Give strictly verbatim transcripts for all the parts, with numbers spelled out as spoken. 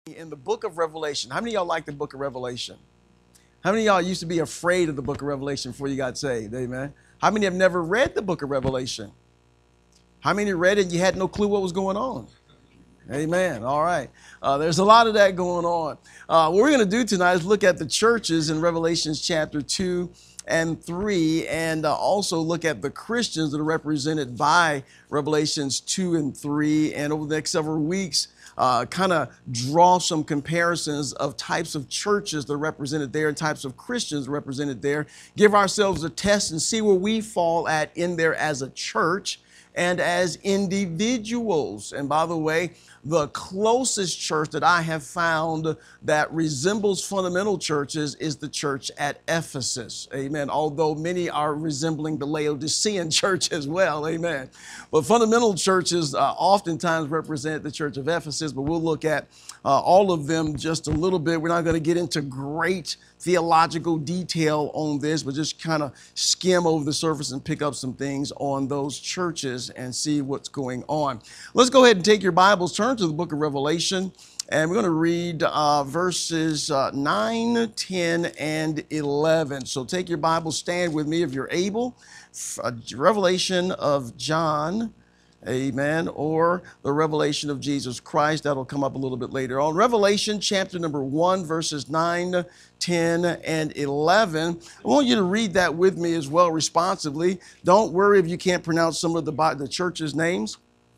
in the book of Revelation. How many of y'all like the book of Revelation? How many of y'all used to be afraid of the book of Revelation before you got saved? Amen. How many have never read the book of Revelation? How many read it and you had no clue what was going on? Amen. All right. Uh, there's a lot of that going on. Uh, what we're going to do tonight is look at the churches in Revelations chapter two and three, and uh, also look at the Christians that are represented by Revelations two and three. And over the next several weeks, uh, kind of draw some comparisons of types of churches that are represented there and types of Christians represented there. Give ourselves a test and see where we fall at in there as a church and as individuals. And by the way, the closest church that I have found that resembles fundamental churches is the church at Ephesus. Amen. Although many are resembling the Laodicean church as well. Amen. But fundamental churches uh, oftentimes represent the church of Ephesus, but we'll look at uh, all of them just a little bit. We're not going to get into great theological detail on this, but just kind of skim over the surface and pick up some things on those churches and see what's going on. Let's go ahead and take your Bibles, turn to the book of Revelation, and we're going to read uh, verses uh, nine, ten, and eleven. So take your Bible, stand with me if you're able. Uh, Revelation of John, amen, or the revelation of Jesus Christ. That'll come up a little bit later on. Revelation chapter number one, verses nine, ten, and eleven. I want you to read that with me as well responsively. Don't worry if you can't pronounce some of the, the church's names.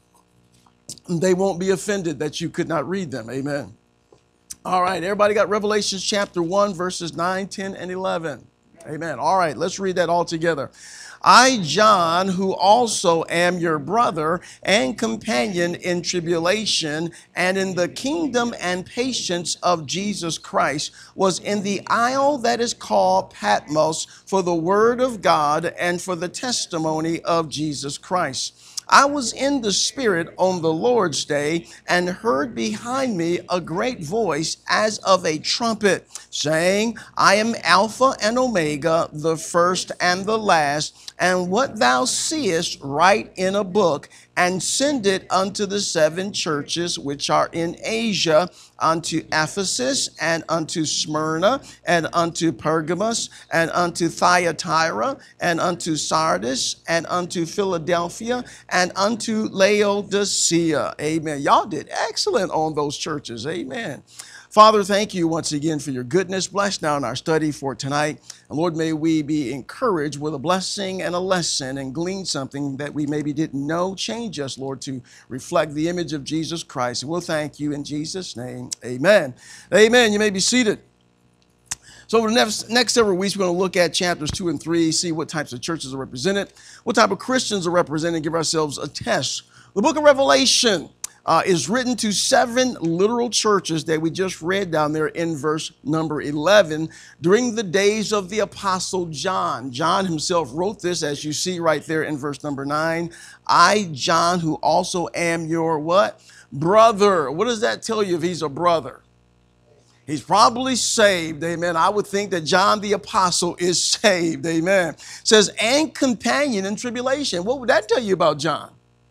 They won't be offended that you could not read them. Amen. All right, everybody got Revelation chapter one, verses nine, ten, and eleven. Amen. All right, let's read that all together. I, John, who also am your brother and companion in tribulation and in the kingdom and patience of Jesus Christ, was in the isle that is called Patmos for the word of God and for the testimony of Jesus Christ. I was in the Spirit on the Lord's day and heard behind me a great voice as of a trumpet, saying, I am Alpha and Omega, the first and the last, and what thou seest write in a book, and send it unto the seven churches which are in Asia, unto Ephesus, and unto Smyrna, and unto Pergamos, and unto Thyatira, and unto Sardis, and unto Philadelphia, and unto Laodicea. Amen. Y'all did excellent on those churches. Amen. Father, thank you once again for your goodness. Bless now in our study for tonight. And Lord, may we be encouraged with a blessing and a lesson and glean something that we maybe didn't know. Change us, Lord, to reflect the image of Jesus Christ. And we'll thank you in Jesus' name. Amen. Amen. You may be seated. So over the next, next several weeks, we're going to look at chapters two and three, see what types of churches are represented, what type of Christians are represented, and give ourselves a test. The book of Revelation Uh, is written to seven literal churches that we just read down there in verse number eleven during the days of the Apostle John. John himself wrote this, as you see right there in verse number nine. I, John, who also am your what? Brother. What does that tell you if he's a brother? He's probably saved, amen. I would think that John the Apostle is saved, amen. It says, and companion in tribulation. What would that tell you about John?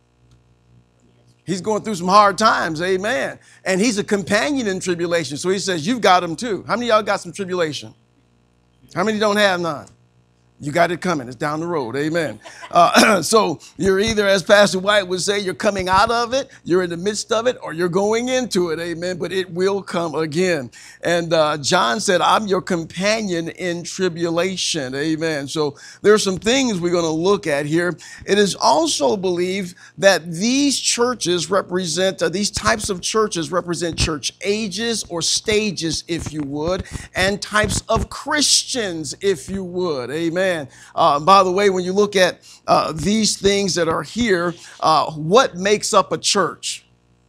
He's going through some hard times, amen. And he's a companion in tribulation. So he says, you've got him too. How many of y'all got some tribulation? How many don't have none? You got it coming. It's down the road. Amen. Uh, so you're either, as Pastor White would say, you're coming out of it, you're in the midst of it, or you're going into it. Amen. But it will come again. And uh, John said, I'm your companion in tribulation. Amen. So there are some things we're going to look at here. It is also believed that these churches represent, uh, these types of churches represent church ages or stages, if you would, and types of Christians, if you would. Amen. Uh, by the way, when you look at uh, these things that are here, uh, what makes up a church?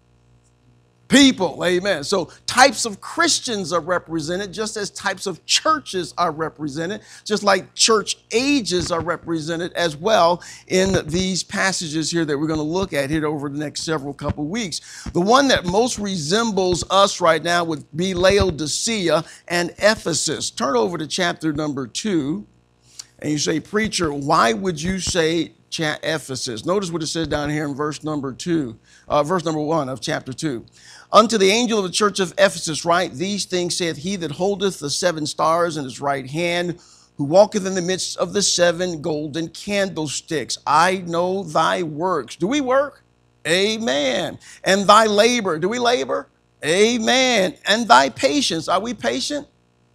People, amen. So types of Christians are represented just as types of churches are represented, just like church ages are represented as well in these passages here that we're going to look at here over the next several couple weeks. The one that most resembles us right now would be Laodicea and Ephesus. Turn over to chapter number two. And you say, preacher, why would you say Ephesus? Notice what it says down here in verse number two, uh, verse number one of chapter two. Unto the angel of the church of Ephesus write, these things saith he that holdeth the seven stars in his right hand, who walketh in the midst of the seven golden candlesticks. I know thy works. Do we work? Amen. And thy labor. Do we labor? Amen. And thy patience. Are we patient?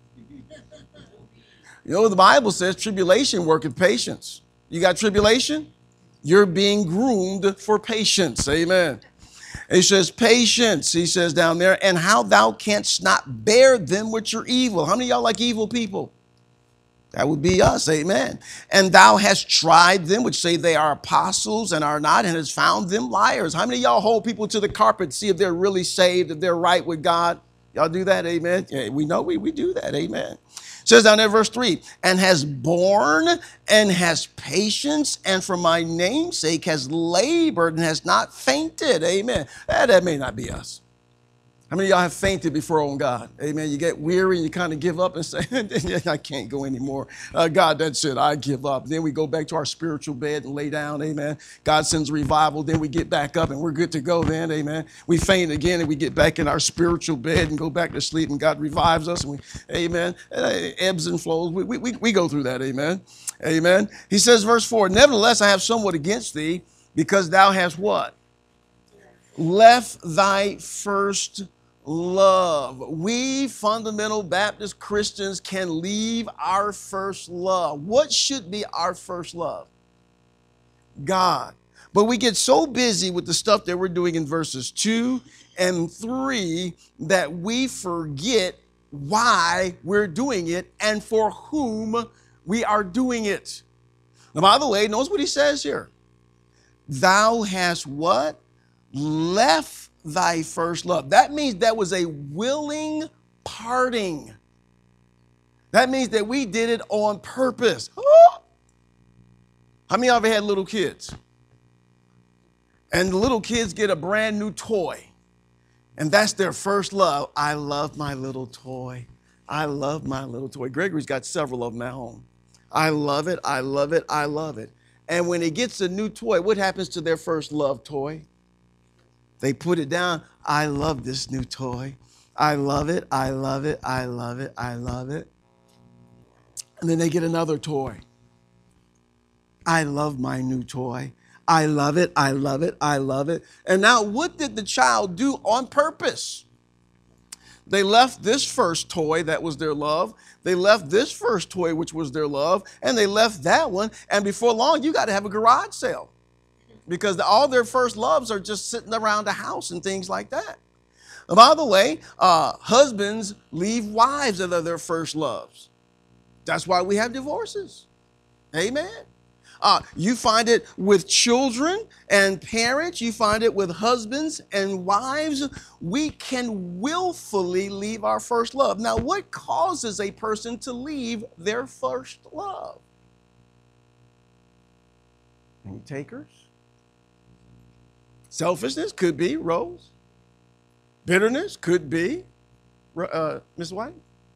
You know, the Bible says tribulation worketh patience. You got tribulation? You're being groomed for patience. Amen. He says, patience, he says down there, and how thou canst not bear them which are evil. How many of y'all like evil people? That would be us, amen. And thou hast tried them which say they are apostles and are not, and hast found them liars. How many of y'all hold people to the carpet, see if they're really saved, if they're right with God? Y'all do that, amen? Yeah, we know we, we do that, amen. It says down there, verse three, and has borne and has patience, and for my name's sake has labored and has not fainted, amen. That, that may not be us. How many of y'all have fainted before on God? Amen. You get weary and you kind of give up and say, I can't go anymore. Uh, God, that's it. I give up. Then we go back to our spiritual bed and lay down. Amen. God sends revival. Then we get back up and we're good to go then. Amen. We faint again and we get back in our spiritual bed and go back to sleep and God revives us. And we, amen. It ebbs and flows. We, we, we go through that. Amen. Amen. He says, verse four, nevertheless, I have somewhat against thee because thou hast what? Left thy first love. We fundamental Baptist Christians can leave our first love. What should be our first love? God. But we get so busy with the stuff that we're doing in verses two and three that we forget why we're doing it and for whom we are doing it. Now, by the way, notice what he says here. Thou hast what? Left thy first love. That means that was a willing parting. That means that we did it on purpose. Oh! How many of you ever had little kids? And the little kids get a brand new toy. And that's their first love. I love my little toy. I love my little toy. Gregory's got several of them at home. I love it. I love it. I love it. And when he gets a new toy, what happens to their first love toy? They put it down. I love this new toy. I love it. I love it. I love it. I love it. And then they get another toy. I love my new toy. I love it. I love it. I love it. And now what did the child do on purpose? They left this first toy that was their love. They left this first toy, which was their love. And they left that one. And before long, you got to have a garage sale. Because all their first loves are just sitting around the house and things like that. And by the way, uh, husbands leave wives that are their first loves. That's why we have divorces. Amen. Uh, you find it with children and parents. You find it with husbands and wives. We can willfully leave our first love. Now, what causes a person to leave their first love? Any takers? Selfishness could be, Rose. Bitterness could be, uh, Miz White.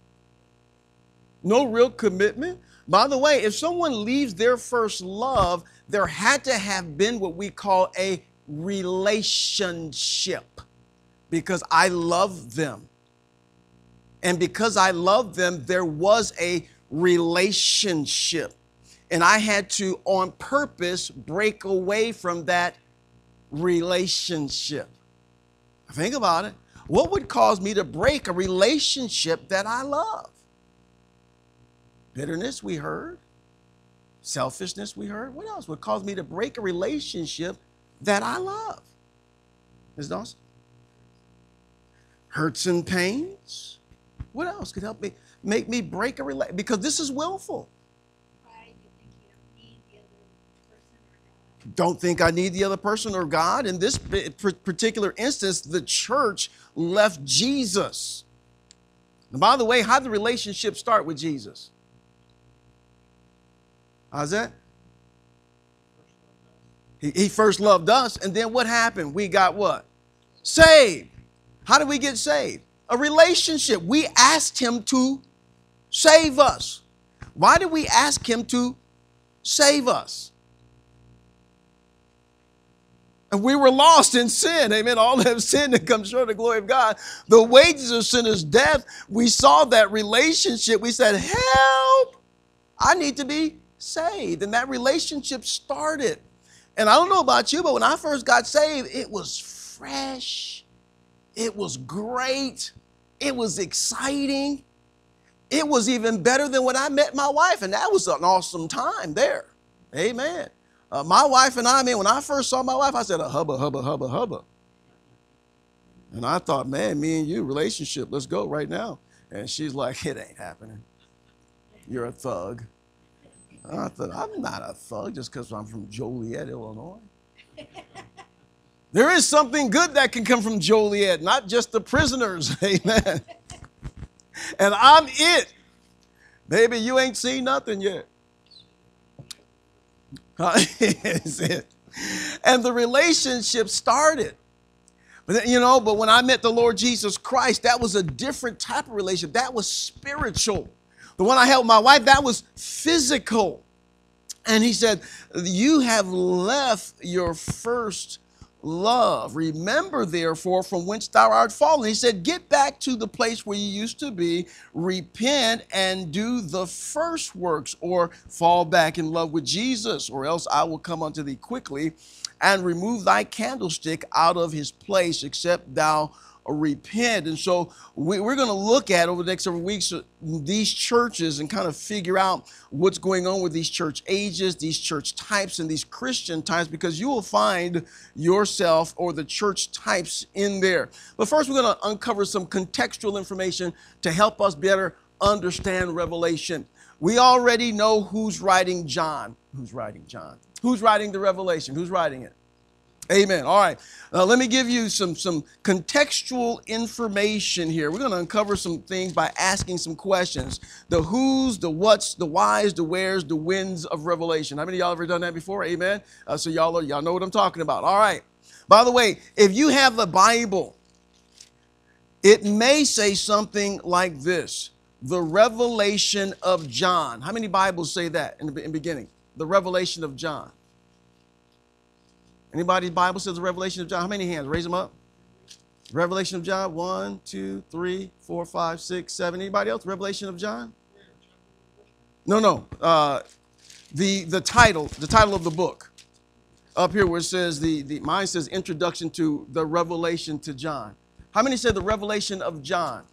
No real commitment. By the way, if someone leaves their first love, there had to have been what we call a relationship. Because I love them. And because I love them, there was a relationship. And I had to, on purpose, break away from that relationship. Think about it. What would cause me to break a relationship that I love? Bitterness, we heard. Selfishness, we heard. What else would cause me to break a relationship that I love? Miz Dawson? Hurts and pains. What else could help me make me break a relationship? Because this is willful. Don't think I need the other person or God. In this particular instance, the church left Jesus. And by the way, how did the relationship start with Jesus? How's that? He, he first loved us, and then what happened? We got what? Saved. How did we get saved? A relationship. We asked him to save us. Why did we ask him to save us? And we were lost in sin. Amen. All have sinned and come short of the glory of God. The wages of sin is death. We saw that relationship. We said, help, I need to be saved. And that relationship started. And I don't know about you, but when I first got saved, it was fresh. It was great. It was exciting. It was even better than when I met my wife. And that was an awesome time there. Amen. Uh, my wife and I, I mean, when I first saw my wife, I said, a hubba, hubba, hubba, hubba. And I thought, man, me and you, relationship, let's go right now. And she's like, it ain't happening. You're a thug. And I thought, I'm not a thug just because I'm from Joliet, Illinois. There is something good that can come from Joliet, not just the prisoners. Amen. And I'm it. Baby, you ain't seen nothing yet. Is it? And the relationship started. But you know, but when I met the Lord Jesus Christ, that was a different type of relationship. That was spiritual. The one I had with my wife, that was physical. And he said, you have left your first love. Remember, therefore, from whence thou art fallen. He said, get back to the place where you used to be, repent and do the first works, or fall back in love with Jesus, or else I will come unto thee quickly and remove thy candlestick out of his place, except thou repent. And so we, we're going to look at over the next several weeks these churches and kind of figure out what's going on with these church ages, these church types, and these Christian types, because you will find yourself or the church types in there. But first, we're going to uncover some contextual information to help us better understand Revelation. We already know who's writing John. Who's writing John? Who's writing the Revelation? Who's writing it? Amen. All right. Uh, let me give you some, some contextual information here. We're going to uncover some things by asking some questions. The who's, the what's, the why's, the where's, the when's of Revelation. How many of y'all ever done that before? Amen. Uh, so y'all, are, y'all know what I'm talking about. All right. By the way, if you have the Bible, it may say something like this. The Revelation of John. How many Bibles say that in the, in the beginning? The Revelation of John. Anybody's Bible says the Revelation of John? How many hands? Raise them up. Revelation of John. One, two, three, four, five, six, seven. Anybody else? Revelation of John? No, no. Uh, the the title, the title of the book. Up here where it says the, the mine says Introduction to the Revelation to John. How many said the Revelation of John?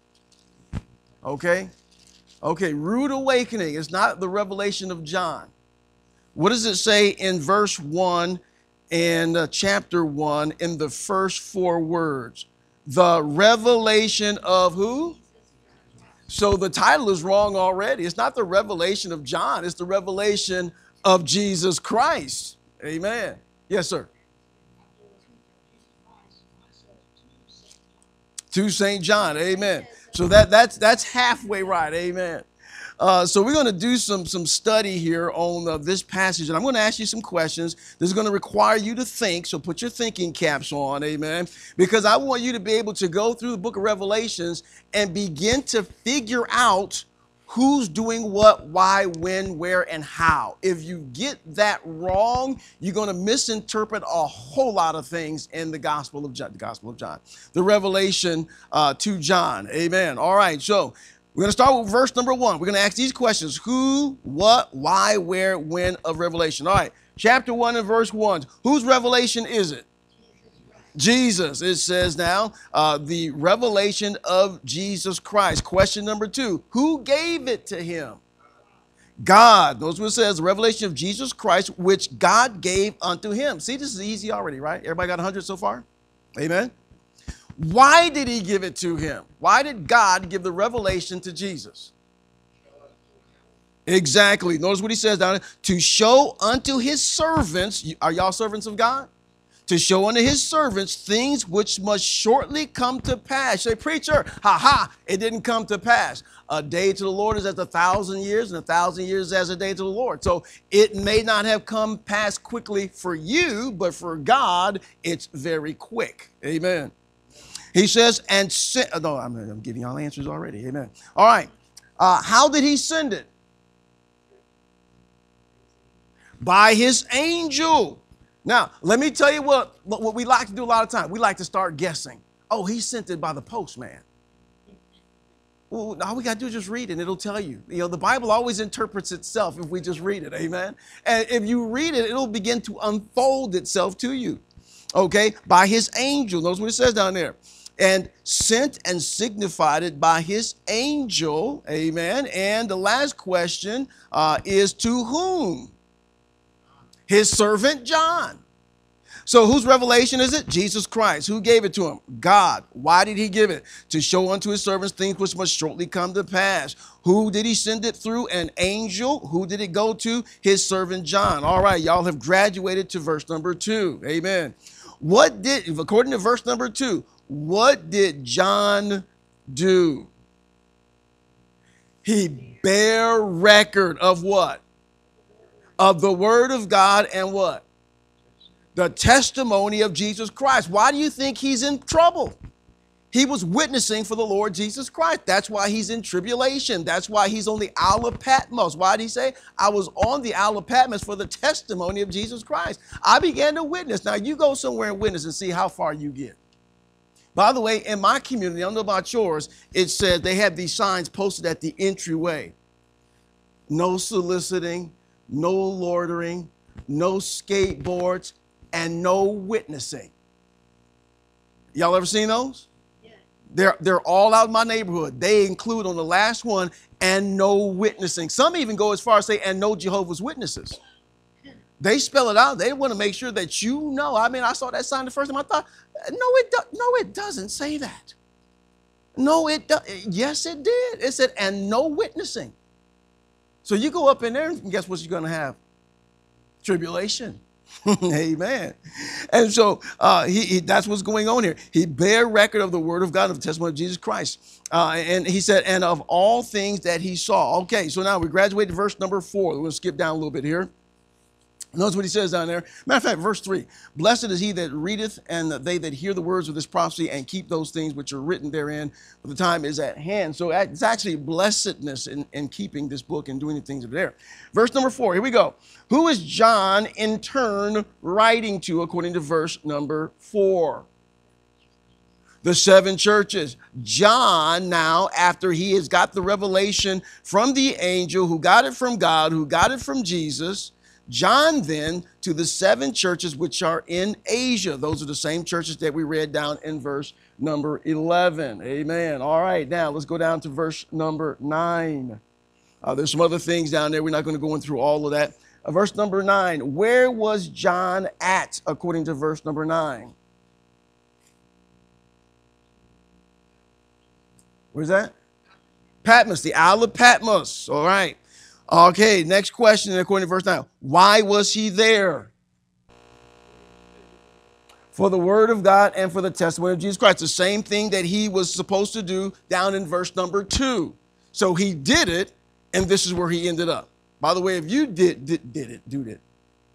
Okay. Okay. Rude awakening. It's not the Revelation of John. What does it say in verse one? In uh, chapter one, in the first four words, the revelation of who? So the title is wrong already. It's not the revelation of John. It's the revelation of Jesus Christ. Amen. Yes, sir. To Saint John. Amen. So that, that's, that's halfway right. Amen. Uh, so we're going to do some, some study here on uh, this passage, and I'm going to ask you some questions. This is going to require you to think, so put your thinking caps on, amen, because I want you to be able to go through the book of Revelations and begin to figure out who's doing what, why, when, where, and how. If you get that wrong, you're going to misinterpret a whole lot of things in the Gospel of John, the Gospel of John, the Revelation uh, to John, amen. All right, so we're going to start with verse number one. We're going to ask these questions. Who, what, why, where, when of Revelation. All right. Chapter one and verse one. Whose revelation is it? Jesus. It says now uh, the revelation of Jesus Christ. Question number two. Who gave it to him? God. Notice what it says. The revelation of Jesus Christ, which God gave unto him. See, this is easy already, right? Everybody got one hundred so far? Amen. Why did he give it to him? Why did God give the revelation to Jesus? Exactly. Notice what he says down there. To show unto his servants, are y'all servants of God? To show unto his servants things which must shortly come to pass. Say, preacher, ha ha, it didn't come to pass. A day to the Lord is as a thousand years, and a thousand years is as a day to the Lord. So it may not have come past quickly for you, but for God, it's very quick. Amen. He says, and send, no, I'm, I'm giving y'all answers already. Amen. All right. Uh, how did he send it? By his angel. Now, let me tell you what, what we like to do a lot of times. We like to start guessing. Oh, he sent it by the postman. Well, all we got to do is just read it, and it'll tell you. You know, the Bible always interprets itself if we just read it, amen? And if you read it, it'll begin to unfold itself to you, okay? By his angel. Notice what it says down there. And sent and signified it by his angel, amen? And the last question uh, is to whom? His servant John. So whose revelation is it? Jesus Christ. Who gave it to him? God. Why did he give it? To show unto his servants things which must shortly come to pass. Who did he send it through? An angel. Who did it go to? His servant John. All right, y'all have graduated to verse number two. Amen. What did, according to verse number two, what did John do? He bare record of what? Of the word of God and what? The testimony of Jesus Christ. Why do you think he's in trouble? He was witnessing for the Lord Jesus Christ. That's why he's in tribulation. That's why he's on the Isle of Patmos. Why did he say? I was on the Isle of Patmos for the testimony of Jesus Christ. I began to witness. Now you go somewhere and witness and see how far you get. By the way, in my community, I don't know about yours, it says they have these signs posted at the entryway. No soliciting, no loitering, no skateboards, and no witnessing. Y'all ever seen those? Yeah. They're, they're all out in my neighborhood. They include on the last one, and no witnessing. Some even go as far as say, and no Jehovah's Witnesses. They spell it out. They want to make sure that you know. I mean, I saw that sign the first time. I thought, no, it, do, no, it doesn't say that. No, it does. Yes, it did. It said, and no witnessing. So you go up in there and guess what you're going to have? Tribulation. Amen. And so uh, he, he, that's what's going on here. He bare record of the word of God, of the testimony of Jesus Christ. Uh, and he said, and of all things that he saw. Okay, so now we graduated to verse number four. We're going to skip down a little bit here. Notice what he says down there. Matter of fact, verse three, blessed is he that readeth, and they that hear the words of this prophecy and keep those things which are written therein, for the time is at hand. So it's actually blessedness in, in keeping this book and doing the things that are there. Verse number four, here we go. Who is John in turn writing to, according to verse number four? The seven churches. John now, after he has got the revelation from the angel who got it from God, who got it from Jesus, John then to the seven churches which are in Asia. Those are the same churches that we read down in verse number eleven. Amen. All right, now let's go down to verse number nine. Uh, there's some other things down there. We're not going to go in through all of that. Uh, verse number nine. Where was John at, according to verse number nine? Where's that? Patmos, the Isle of Patmos. All right. Okay, next question, according to verse nine. Why was he there? For the word of God and for the testimony of Jesus Christ. The same thing that he was supposed to do down in verse number two. So he did it, and this is where he ended up. By the way, if you did, did, did it, do it.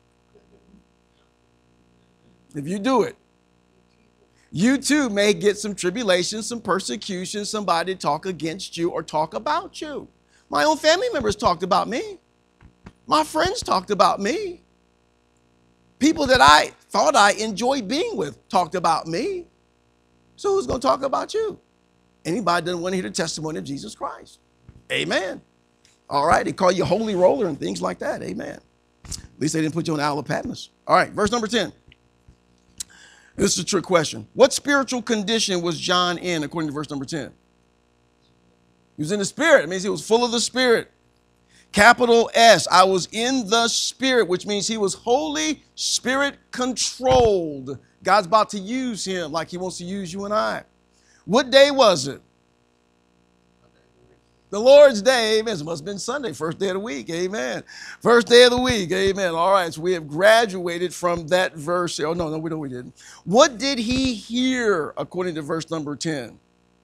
If you do it, you too may get some tribulation, some persecution, somebody talk against you or talk about you. My own family members talked about me. My friends talked about me. People that I thought I enjoyed being with talked about me. So who's going to talk about you? Anybody that doesn't want to hear the testimony of Jesus Christ. Amen. All right. They call you holy roller and things like that. Amen. At least they didn't put you on the Isle of Patmos. All right. Verse number ten. This is a trick question. What spiritual condition was John in, according to verse number ten? He was in the Spirit. It means he was full of the Spirit. Capital S, I was in the Spirit, which means he was Holy Spirit controlled. God's about to use him like he wants to use you and I. What day was it? The Lord's Day, amen. It must have been Sunday, first day of the week, amen. First day of the week, amen. All right, so we have graduated from that verse. Oh, no, no, we, no, we didn't. What did he hear, according to verse number ten?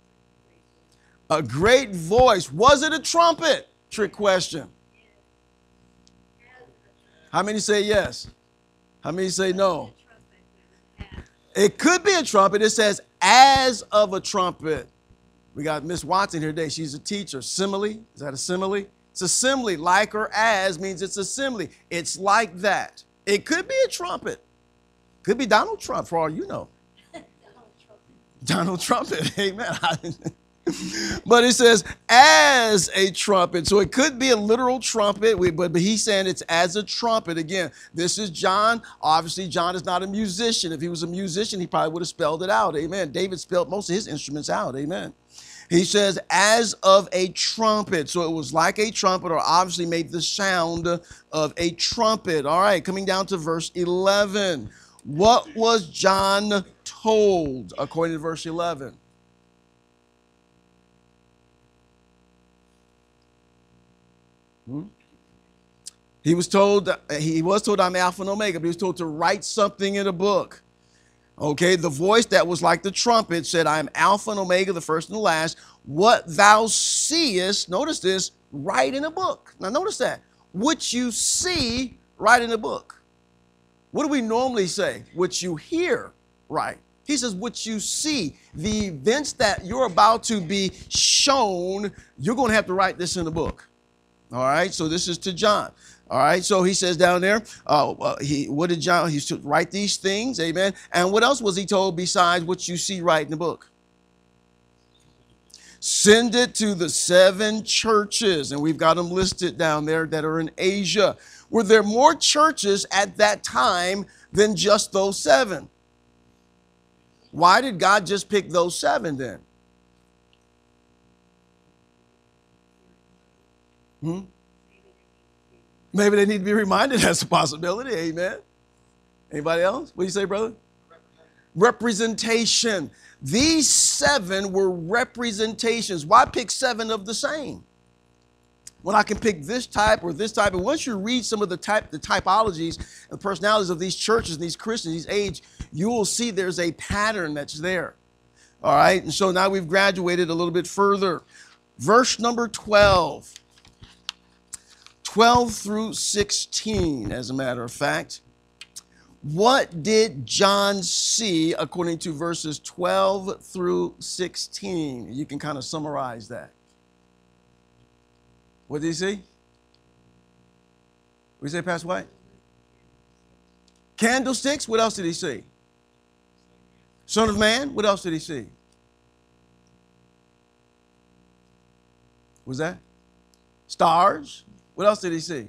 A great voice. Was it a trumpet? Trick question. How many say yes? How many say no? It could be a trumpet. It says as of a trumpet. We got Miss Watson here today. She's a teacher. Simile. Is that a simile? It's a simile. Like or as means it's a simile. It's like that. It could be a trumpet. Could be Donald Trump for all you know. Donald Trumpet, amen. But it says as a trumpet. So it could be a literal trumpet, but, but he's saying it's as a trumpet. Again, this is John. Obviously, John is not a musician. If he was a musician, he probably would have spelled it out. Amen. David spelled most of his instruments out. Amen. He says as of a trumpet. So it was like a trumpet, or obviously made the sound of a trumpet. All right, coming down to verse eleven. What was John told according to verse eleven? Hmm? He was told, he was told I'm Alpha and Omega, but he was told to write something in a book. Okay, the voice that was like the trumpet said, I am Alpha and Omega, the first and the last. What thou seest, notice this, write in a book. Now notice that. What you see, write in a book. What do we normally say? What you hear, right? He says, what you see, the events that you're about to be shown, you're going to have to write this in a book. All right, so this is to John. All right, so he says down there, uh, uh, he what did John, he should write these things, amen. And what else was he told besides what you see right in the book? Send it to the seven churches, and we've got them listed down there that are in Asia. Were there more churches at that time than just those seven? Why did God just pick those seven then? Hmm? Maybe they need to be reminded. That's a possibility. Amen. Anybody else? What do you say, brother? Representation. These seven were representations. Why pick seven of the same? When I can pick this type or this type. And once you read some of the type, the typologies and personalities of these churches and these Christians, these age, you will see there's a pattern that's there. All right. And so now we've graduated a little bit further. Verse number twelve. twelve through sixteen, as a matter of fact. What did John see according to verses twelve through sixteen? You can kind of summarize that. What did he see? What did you say, Pastor White? Candlesticks. What else did he see? Son of Man. What else did he see? What was that? Stars. What else did he see?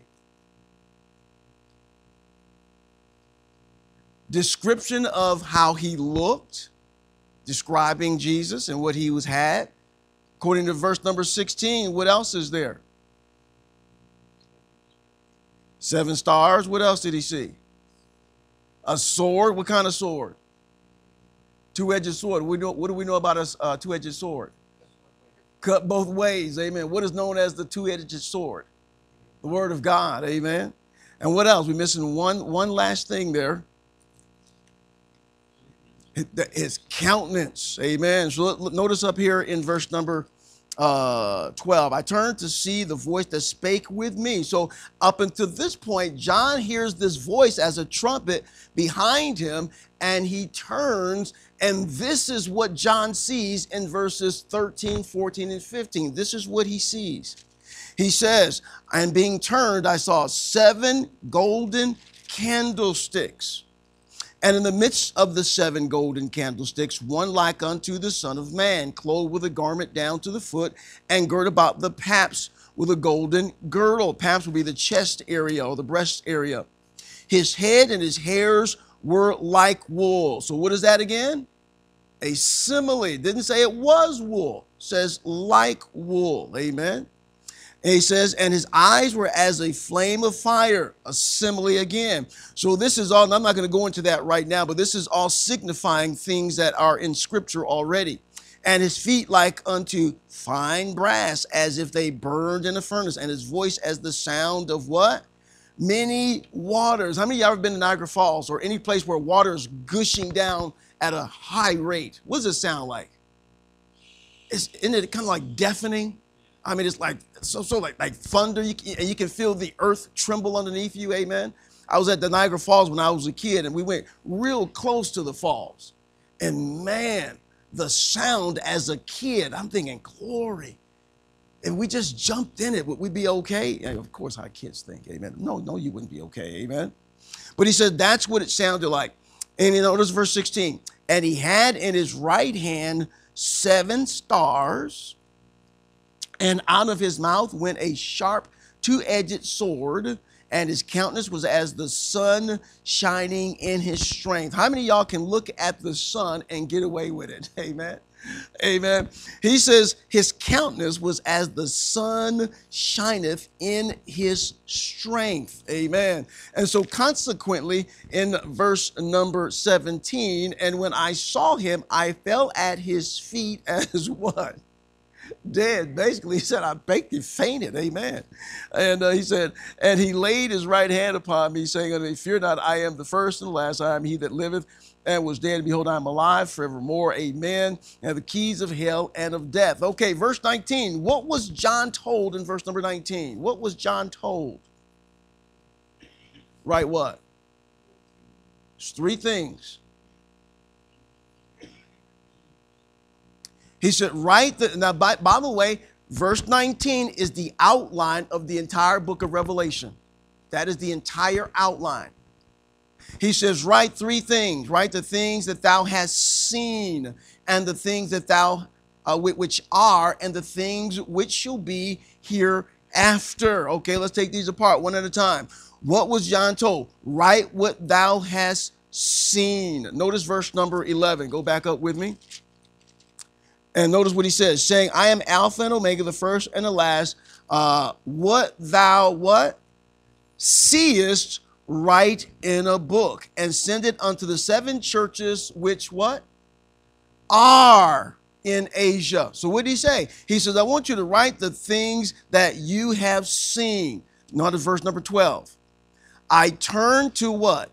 Description of how he looked, describing Jesus and what he was had. According to verse number sixteen, what else is there? Seven stars. What else did he see? A sword. What kind of sword? Two-edged sword. We know, what do we know about a uh, two-edged sword? Cut both ways. Amen. What is known as the two-edged sword? The word of God. Amen. And what else? We're missing one, one last thing there. His countenance. Amen. So notice up here in verse number uh, twelve. I turned to see the voice that spake with me. So up until this point, John hears this voice as a trumpet behind him, and he turns, and this is what John sees in verses thirteen, fourteen, and fifteen. This is what he sees. He says, and being turned, I saw seven golden candlesticks. And in the midst of the seven golden candlesticks, one like unto the Son of Man, clothed with a garment down to the foot, and girt about the paps with a golden girdle. Paps would be the chest area or the breast area. His head and his hairs were like wool. So what is that again? A simile. Didn't say it was wool. It says like wool. Amen. And he says, and his eyes were as a flame of fire, a simile again. So this is all, and I'm not going to go into that right now, but this is all signifying things that are in Scripture already. And his feet like unto fine brass, as if they burned in a furnace, and his voice as the sound of what? Many waters. How many of y'all ever been to Niagara Falls or any place where water is gushing down at a high rate? What does it sound like? It's, isn't it kind of like deafening? I mean, it's like so, so like, like thunder, you can, and you can feel the earth tremble underneath you, amen? I was at the Niagara Falls when I was a kid, and we went real close to the falls. And man, the sound as a kid, I'm thinking, glory. If we just jumped in it, would we be okay? And of course, our kids think, amen. No, no, you wouldn't be okay, amen? But he said that's what it sounded like. And you notice verse sixteen. And he had in his right hand seven stars, and out of his mouth went a sharp two-edged sword, and his countenance was as the sun shining in his strength. How many of y'all can look at the sun and get away with it? Amen. Amen. He says his countenance was as the sun shineth in his strength. Amen. And so consequently, in verse number seventeen, and when I saw him, I fell at his feet as what? Dead. Basically, he said, I baked and fainted. Amen. And uh, he said, and he laid his right hand upon me, saying unto me, fear not, I am the first and the last. I am he that liveth and was dead, and behold, I am alive forevermore. Amen. And the keys of hell and of death. Okay, verse nineteen. What was John told in verse number nineteen? What was John told? Right what? It's three things. He said, write the, now by, by the way, verse nineteen is the outline of the entire book of Revelation. That is the entire outline. He says, write three things. Write the things that thou hast seen, and the things that thou, uh, which are, and the things which shall be hereafter. Okay, let's take these apart one at a time. What was John told? Write what thou hast seen. Notice verse number eleven. Go back up with me. And notice what he says, saying, I am Alpha and Omega, the first and the last. Uh, what thou, what? Seest, write in a book, and send it unto the seven churches which, what? Are in Asia. So what did he say? He says, I want you to write the things that you have seen. Notice verse number twelve. I turned to what?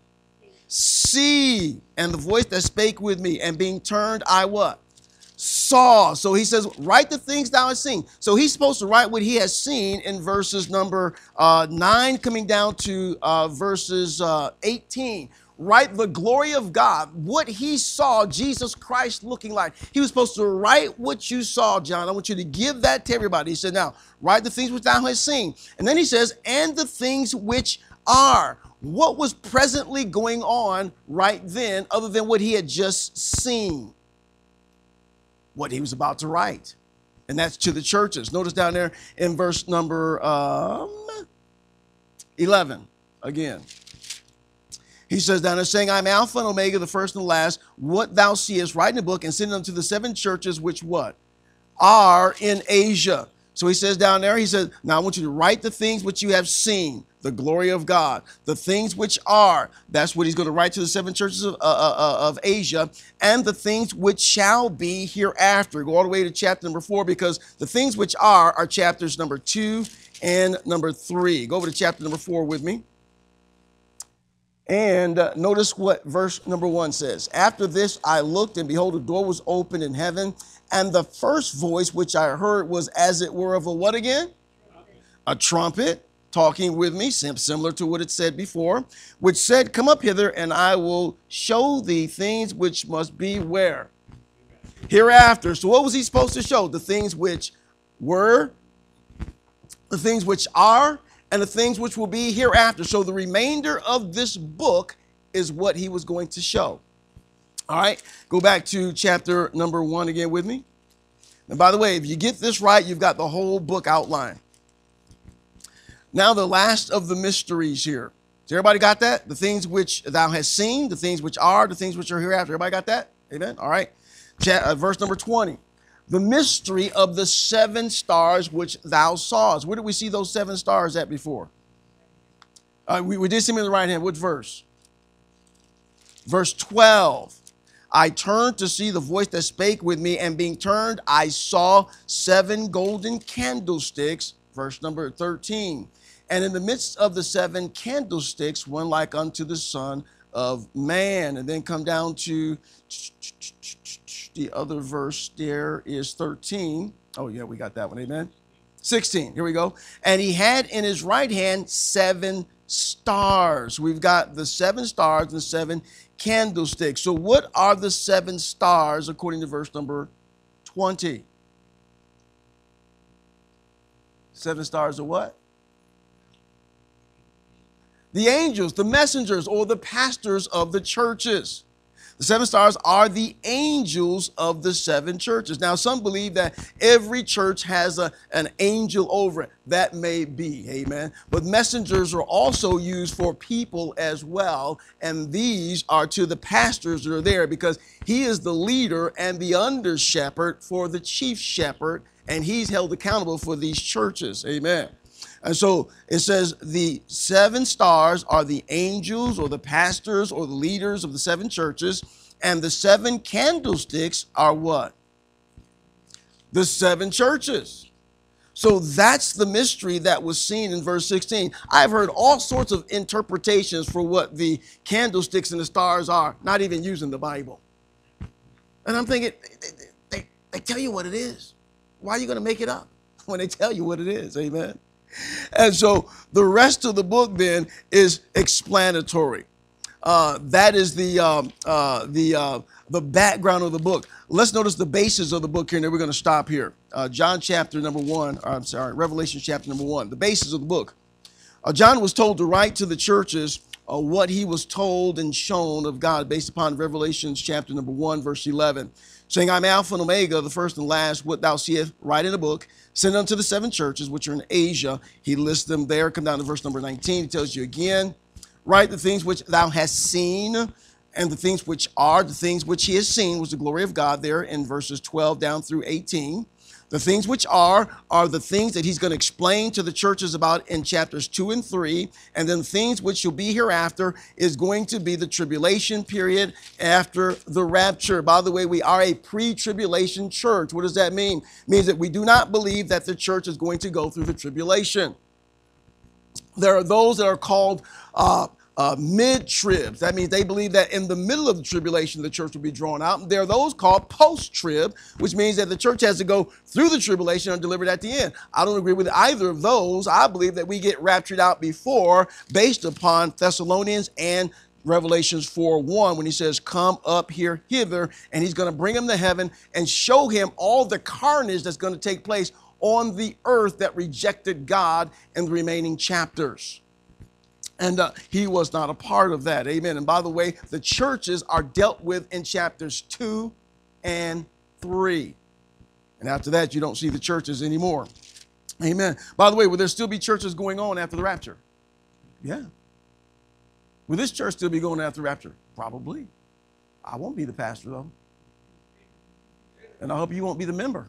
See. And the voice that spake with me, and being turned, I what? Saw. So he says, write the things thou hast seen. So he's supposed to write what he has seen in verses number uh, nine coming down to uh, verses uh, eighteen. Write the glory of God, what he saw Jesus Christ looking like. He was supposed to write what you saw, John. I want you to give that to everybody. He said, now, write the things which thou hast seen. And then he says, and the things which are. What was presently going on right then other than what he had just seen? What he was about to write. And that's to the churches. Notice down there in verse number um, eleven again. He says down there, saying, I am Alpha and Omega, the first and the last. What thou seest, write in a book and send it unto the seven churches which what? Are in Asia. So he says down there, he says, now I want you to write the things which you have seen, the glory of God, the things which are. That's what he's going to write to the seven churches of, uh, uh, of Asia, and the things which shall be hereafter. Go all the way to chapter number four, because the things which are are chapters number two and number three. Go over to chapter number four with me. And uh, notice what verse number one says. After this I looked, and behold, a door was opened in heaven, and the first voice which I heard was as it were of a what again? A trumpet, talking with me, similar to what it said before, which said, come up hither, and I will show thee things which must be where? Hereafter. So what was he supposed to show? The things which were, the things which are, and the things which will be hereafter. So the remainder of this book is what he was going to show. All right, go back to chapter number one again with me. And by the way, if you get this right, you've got the whole book outlined. Now the last of the mysteries here. So everybody got that? The things which thou hast seen, the things which are, the things which are hereafter. Everybody got that? Amen? All right. Chat, uh, verse number twenty. The mystery of the seven stars which thou sawest. Where did we see those seven stars at before? Uh, we, we did see them in the right hand. Which verse? Verse twelve. I turned to see the voice that spake with me, and being turned, I saw seven golden candlesticks. Verse number thirteen. And in the midst of the seven candlesticks, one like unto the Son of Man. And then come down to the other verse. There is thirteen. Oh, yeah, we got that one. Amen. sixteen. Here we go. And he had in his right hand seven stars. We've got the seven stars and the seven candlesticks. So what are the seven stars according to verse number twenty? Seven stars are what? The angels, the messengers, or the pastors of the churches. The seven stars are the angels of the seven churches. Now, some believe that every church has a, an angel over it. That may be, amen. But messengers are also used for people as well. And these are to the pastors that are there, because he is the leader and the under shepherd for the chief shepherd. And he's held accountable for these churches. Amen. And so it says the seven stars are the angels or the pastors or the leaders of the seven churches. And the seven candlesticks are what? The seven churches. So that's the mystery that was seen in verse sixteen. I've heard all sorts of interpretations for what the candlesticks and the stars are, not even using the Bible. And I'm thinking, they, they, they tell you what it is. Why are you going to make it up when they tell you what it is? Amen. And so the rest of the book then is explanatory. Uh, that is the um, uh, the uh, the background of the book. Let's notice the basis of the book here, and then we're going to stop here. Uh, John chapter number one. Or I'm sorry, Revelation chapter number one. The basis of the book. Uh, John was told to write to the churches uh, what he was told and shown of God, based upon Revelation chapter number one, verse eleven, saying, "I'm Alpha and Omega, the first and last. What thou seest, write in a book. Send unto the seven churches which are in Asia." He lists them there. Come down to verse number nineteen. He tells you again, "Write the things which thou hast seen, and the things which are the things which he has seen," was the glory of God there in verses twelve down through eighteen. The things which are, are the things that he's going to explain to the churches about in chapters two and three. And then things which shall be hereafter is going to be the tribulation period after the rapture. By the way, we are a pre-tribulation church. What does that mean? It means that we do not believe that the church is going to go through the tribulation. There are those that are called uh, uh, mid-tribs. That means they believe that in the middle of the tribulation, the church will be drawn out. And there are those called post-trib, which means that the church has to go through the tribulation and delivered at the end. I don't agree with either of those. I believe that we get raptured out before, based upon Thessalonians and Revelations four one, when he says, "Come up here hither," and he's going to bring him to heaven and show him all the carnage that's going to take place on the earth that rejected God in the remaining chapters. And uh, he was not a part of that. Amen. And by the way, the churches are dealt with in chapters two and three. And after that, you don't see the churches anymore. Amen. By the way, will there still be churches going on after the rapture? Yeah. Will this church still be going after the rapture? Probably. I won't be the pastor, though. And I hope you won't be the member.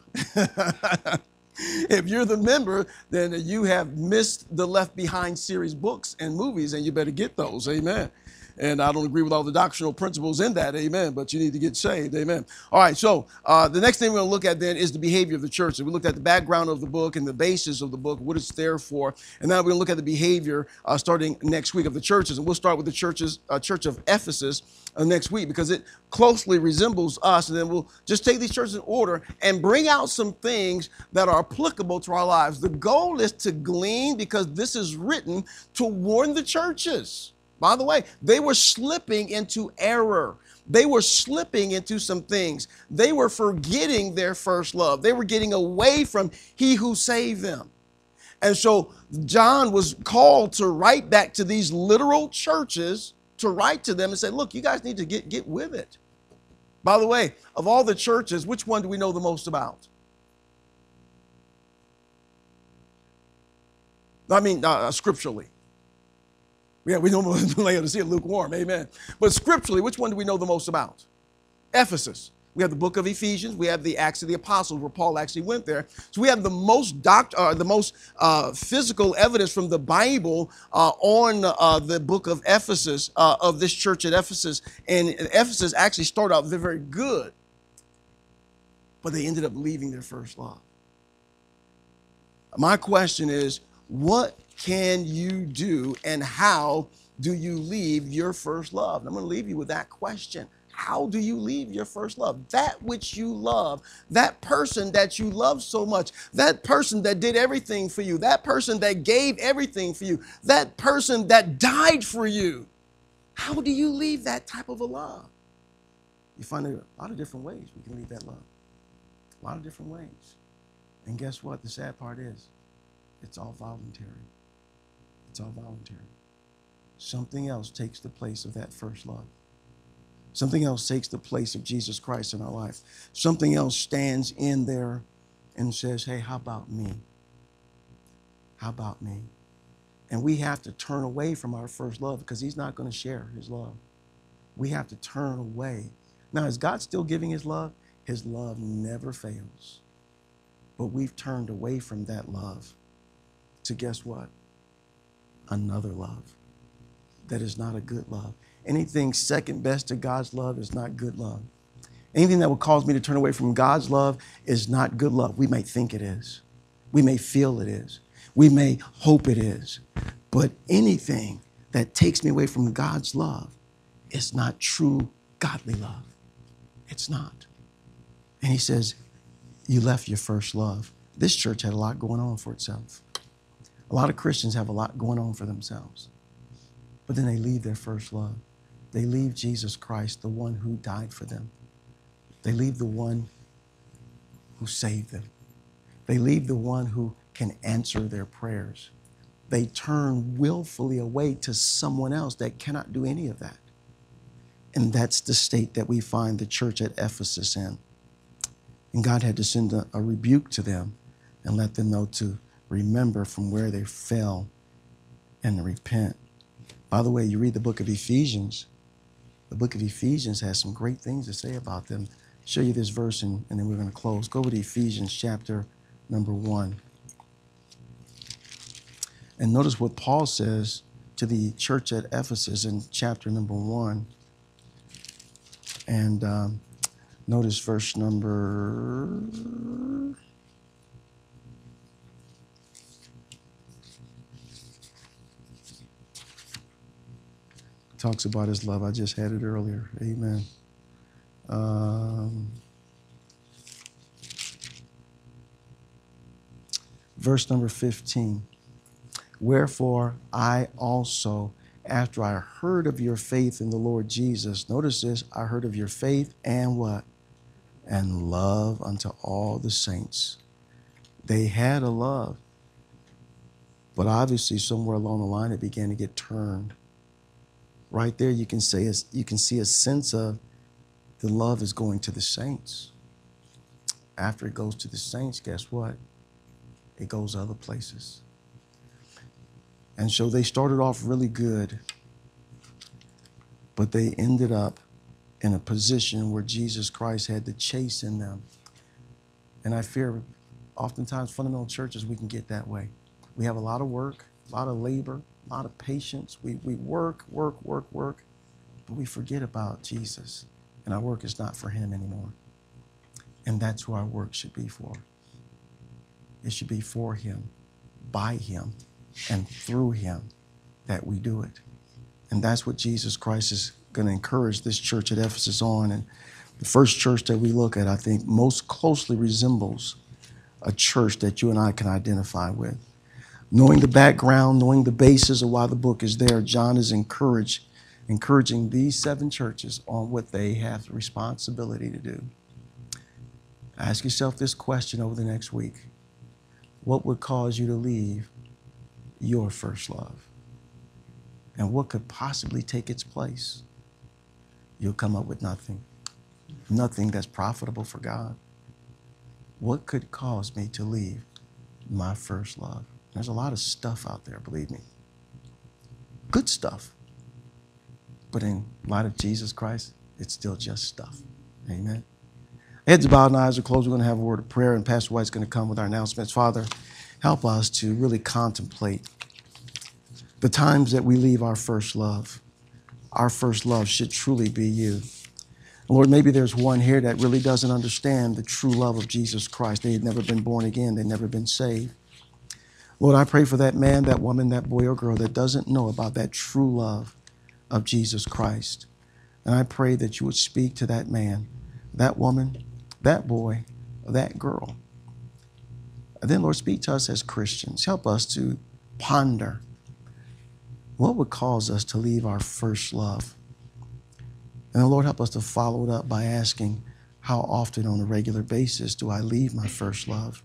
If you're the member, then you have missed the Left Behind series books and movies, and you better get those. Amen. And I don't agree with all the doctrinal principles in that. Amen. But you need to get saved. Amen. All right. So uh, the next thing we're going to look at then is the behavior of the church. So we looked at the background of the book and the basis of the book, what it's there for. And now we're going to look at the behavior uh, starting next week of the churches. And we'll start with the churches, uh, Church of Ephesus uh, next week, because it closely resembles us. And then we'll just take these churches in order and bring out some things that are applicable to our lives. The goal is to glean, because this is written to warn the churches. By the way, they were slipping into error. They were slipping into some things. They were forgetting their first love. They were getting away from he who saved them. And so John was called to write back to these literal churches, to write to them and say, look, you guys need to get, get with it. By the way, of all the churches, which one do we know the most about? I mean, uh, scripturally. Yeah, we know Laodicea, lukewarm, amen. But scripturally, which one do we know the most about? Ephesus. We have the book of Ephesians. We have the Acts of the Apostles, where Paul actually went there. So we have the most doct- uh, the most uh, physical evidence from the Bible uh, on uh, the book of Ephesus, uh, of this church at Ephesus. And Ephesus actually started out very, very good, but they ended up leaving their first love. My question is, what can you do, and how do you leave your first love? And I'm going to leave you with that question. How do you leave your first love? That which you love, that person that you love so much, that person that did everything for you, that person that gave everything for you, that person that died for you. How do you leave that type of a love? You find a lot of different ways we can leave that love. A lot of different ways. And guess what? The sad part is, it's all voluntary. It's all voluntary. Something else takes the place of that first love. Something else takes the place of Jesus Christ in our life. Something else stands in there and says, hey, how about me? How about me? And we have to turn away from our first love because he's not going to share his love. We have to turn away. Now, is God still giving his love? His love never fails. But we've turned away from that love to, guess what? Another love that is not a good love. Anything second best to God's love is not good love. Anything that would cause me to turn away from God's love is not good love. We may think it is. We may feel it is. We may hope it is. But anything that takes me away from God's love is not true godly love. It's not. And he says, you left your first love. This church had a lot going on for itself. A lot of Christians have a lot going on for themselves. But then they leave their first love. They leave Jesus Christ, the one who died for them. They leave the one who saved them. They leave the one who can answer their prayers. They turn willfully away to someone else that cannot do any of that. And that's the state that we find the church at Ephesus in. And God had to send a, a rebuke to them and let them know to remember from where they fell and to repent. By the way, you read the book of Ephesians. The book of Ephesians has some great things to say about them. I'll show you this verse and, and then we're going to close. Go with Ephesians chapter number one. And notice what Paul says to the church at Ephesus in chapter number one. And um, notice verse number... talks about his love. I just had it earlier. Amen. Um, verse number fifteen. Wherefore I also, after I heard of your faith in the Lord Jesus, notice this, I heard of your faith and what? And love unto all the saints. They had a love, but obviously somewhere along the line it began to get turned. Right there, you can say you can see a sense of the love is going to the saints. After it goes to the saints, guess what? It goes other places. And so they started off really good, but they ended up in a position where Jesus Christ had to chasten them. And I fear oftentimes fundamental churches, we can get that way. We have a lot of work, a lot of labor, a lot of patience. We, we work, work, work, work, but we forget about Jesus. And our work is not for him anymore. And that's who our work should be for. It should be for him, by him, and through him that we do it. And that's what Jesus Christ is going to encourage this church at Ephesus on. And the first church that we look at, I think, most closely resembles a church that you and I can identify with. Knowing the background, knowing the basis of why the book is there, John is encouraged, encouraging these seven churches on what they have the responsibility to do. Ask yourself this question over the next week. What would cause you to leave your first love? And what could possibly take its place? You'll come up with nothing. Nothing that's profitable for God. What could cause me to leave my first love? There's a lot of stuff out there, believe me. Good stuff. But in light of Jesus Christ, it's still just stuff. Amen. Heads are bowed and eyes are closed. We're going to have a word of prayer, and Pastor White's going to come with our announcements. Father, help us to really contemplate the times that we leave our first love. Our first love should truly be you. Lord, maybe there's one here that really doesn't understand the true love of Jesus Christ. They had never been born again. They'd never been saved. Lord, I pray for that man, that woman, that boy or girl that doesn't know about that true love of Jesus Christ. And I pray that you would speak to that man, that woman, that boy, that girl. And then, Lord, speak to us as Christians. Help us to ponder what would cause us to leave our first love. And Lord, help us to follow it up by asking, how often on a regular basis do I leave my first love?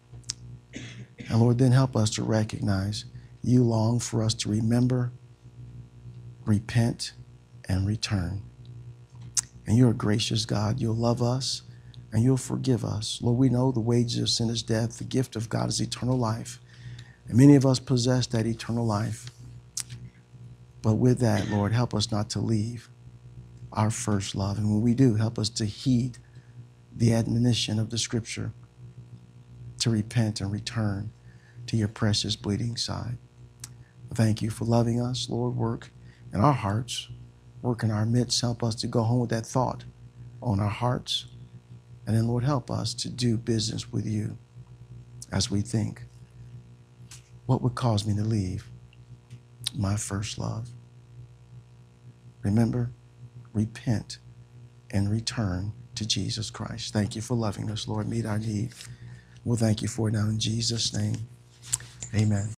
And Lord, then help us to recognize you long for us to remember, repent, and return. And you're a gracious God. You'll love us and you'll forgive us. Lord, we know the wages of sin is death. The gift of God is eternal life. And many of us possess that eternal life. But with that, Lord, help us not to leave our first love. And when we do, help us to heed the admonition of the Scripture to repent and return to your precious bleeding side. Thank you for loving us, Lord. Work in our hearts, work in our midst. Help us to go home with that thought on our hearts. And then, Lord, help us to do business with you as we think, what would cause me to leave my first love? Remember, repent and return to Jesus Christ. Thank you for loving us, Lord. Meet our need. We'll thank you for it now in Jesus' name. Amen.